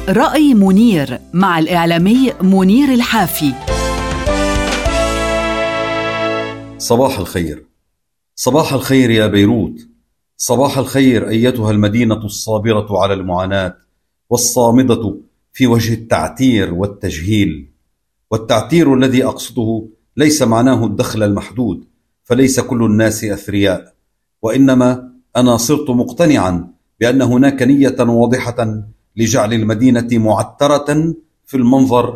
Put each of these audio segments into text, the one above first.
رأي منير مع الإعلامي منير الحافي. صباح الخير. صباح الخير يا بيروت. صباح الخير أيتها المدينة الصابرة على المعاناة والصامدة في وجه التعتير والتجهيل. والتعتير الذي أقصده ليس معناه الدخل المحدود، فليس كل الناس أثرياء، وإنما أنا صرت مقتنعا بأن هناك نية واضحة لجعل المدينة معترة في المنظر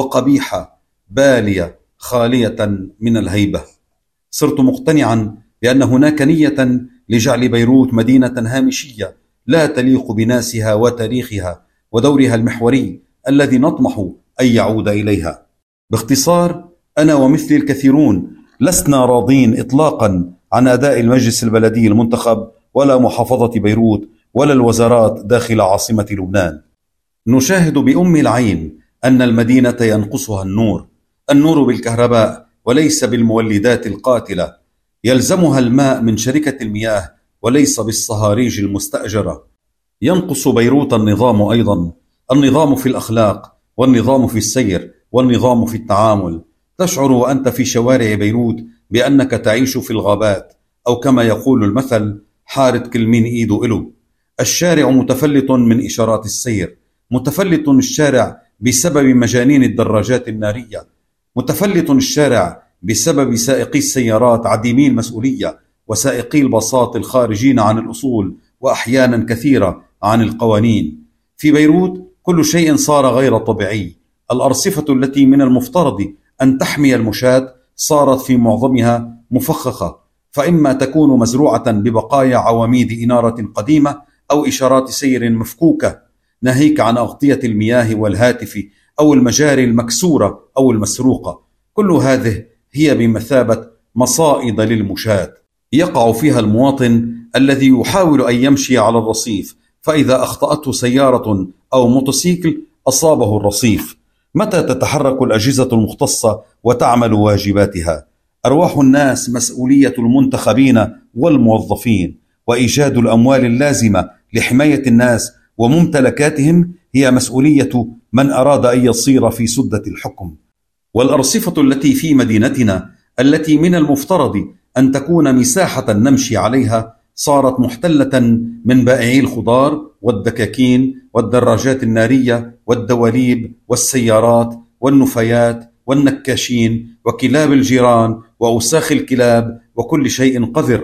وقبيحة بالية خالية من الهيبة. صرت مقتنعا بأن هناك نية لجعل بيروت مدينة هامشية لا تليق بناسها وتاريخها ودورها المحوري الذي نطمح أن يعود إليها. باختصار، أنا ومثلي الكثيرون لسنا راضين إطلاقا عن أداء المجلس البلدي المنتخب ولا محافظة بيروت ولا الوزارات داخل عاصمة لبنان. نشاهد بأم العين أن المدينة ينقصها النور بالكهرباء وليس بالمولدات القاتلة، يلزمها الماء من شركة المياه وليس بالصهاريج المستأجرة. ينقص بيروت النظام أيضا، النظام في الأخلاق والنظام في السير والنظام في التعامل. تشعر وأنت في شوارع بيروت بأنك تعيش في الغابات، أو كما يقول المثل: حارة كل مين إيده إله. الشارع متفلت من إشارات السير، متفلت الشارع بسبب مجانين الدراجات النارية، متفلت الشارع بسبب سائقي السيارات عديمي المسؤولية وسائقي الباصات الخارجين عن الأصول وأحيانا كثيرة عن القوانين. في بيروت كل شيء صار غير طبيعي. الأرصفة التي من المفترض أن تحمي المشاة صارت في معظمها مفخخة، فإما تكون مزروعة ببقايا عواميد إنارة قديمة أو إشارات سير مفكوكة، ناهيك عن أغطية المياه والهاتف أو المجاري المكسورة أو المسروقة. كل هذه هي بمثابة مصائد للمشاة يقع فيها المواطن الذي يحاول أن يمشي على الرصيف، فإذا أخطأته سيارة أو موتوسيكل أصابه الرصيف. متى تتحرك الأجهزة المختصة وتعمل واجباتها؟ أرواح الناس مسؤولية المنتخبين والموظفين، وإيجاد الأموال اللازمة لحماية الناس وممتلكاتهم هي مسؤولية من أراد أن يصير في سدة الحكم. والأرصفة التي في مدينتنا التي من المفترض أن تكون مساحة نمشي عليها صارت محتلة من بائعي الخضار والدكاكين والدراجات النارية والدواليب والسيارات والنفايات والنكاشين وكلاب الجيران وأوساخ الكلاب وكل شيء قذر.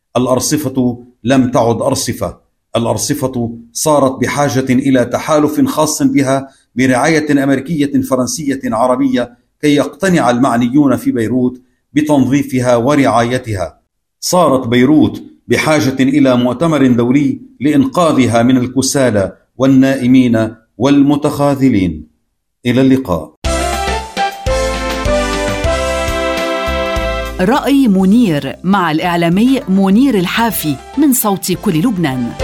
الأرصفة لم تعد أرصفة، الأرصفة صارت بحاجة إلى تحالف خاص بها برعاية أمريكية فرنسية عربية كي يقتنع المعنيون في بيروت بتنظيفها ورعايتها. صارت بيروت بحاجة إلى مؤتمر دولي لإنقاذها من الكسالى والنائمين والمتخاذلين. إلى اللقاء. رأي منير مع الإعلامي منير الحافي من صوت كل لبنان.